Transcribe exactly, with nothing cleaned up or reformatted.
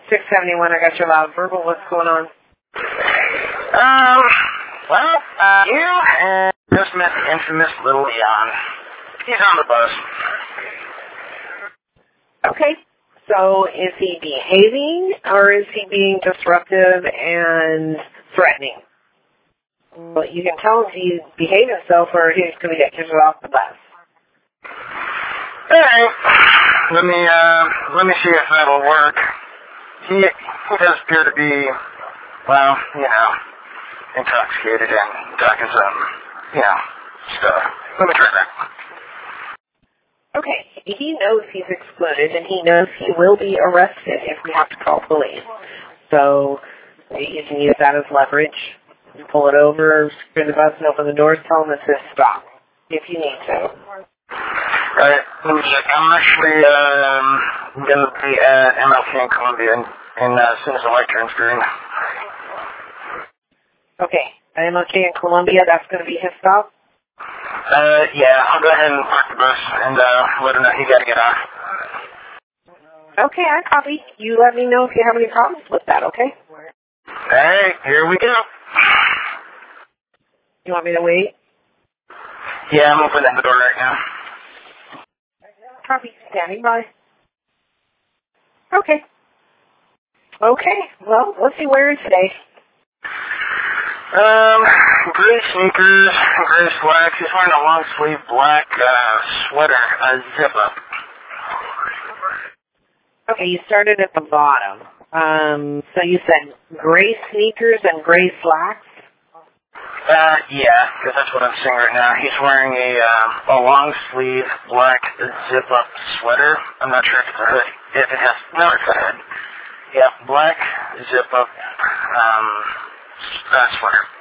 six seventy-one, I got your loud verbal. What's going on? Um, well, uh, you and just met the infamous Little Leon. He's on the bus. Okay. So is he behaving, or is he being disruptive and threatening? Well, you can tell if he's behaving himself or he's going to get kicked off the bus. All right. Let me, uh, let me see if that'll work. He, he does appear to be, well, you know, intoxicated and talking some, you know, stuff. Let me try that. Okay. He knows he's excluded, and he knows he will be arrested if we have to call police. So you can use that as leverage. Pull it over, screw the bus, and open the doors. Tell him it's his stop, if you need to. Alright, let me check. I'm actually um, going to be at M L K in Columbia in, in, uh, as soon as the light turns green. Okay, M L K in Columbia, that's going to be his stop? Uh, yeah, I'll go ahead and park the bus and uh, let him know he got to get off. Okay, I copy. You let me know if you have any problems with that, okay? Alright, here we go. You want me to wait? Yeah, I'm opening the door right now. Copy. Standing by. Okay. Okay. Well, what's he wearing today? Um, gray sneakers, gray slacks. He's wearing a long sleeve black uh, sweater, a zip up. Okay, you started at the bottom. Um, so you said gray sneakers and gray slacks? Uh, yeah, because that's what I'm seeing right now. He's wearing a, um, a long sleeve black zip-up sweater. I'm not sure if it's a hood. If it has, no, it's a hood. Yeah, black zip-up, um, uh, sweater.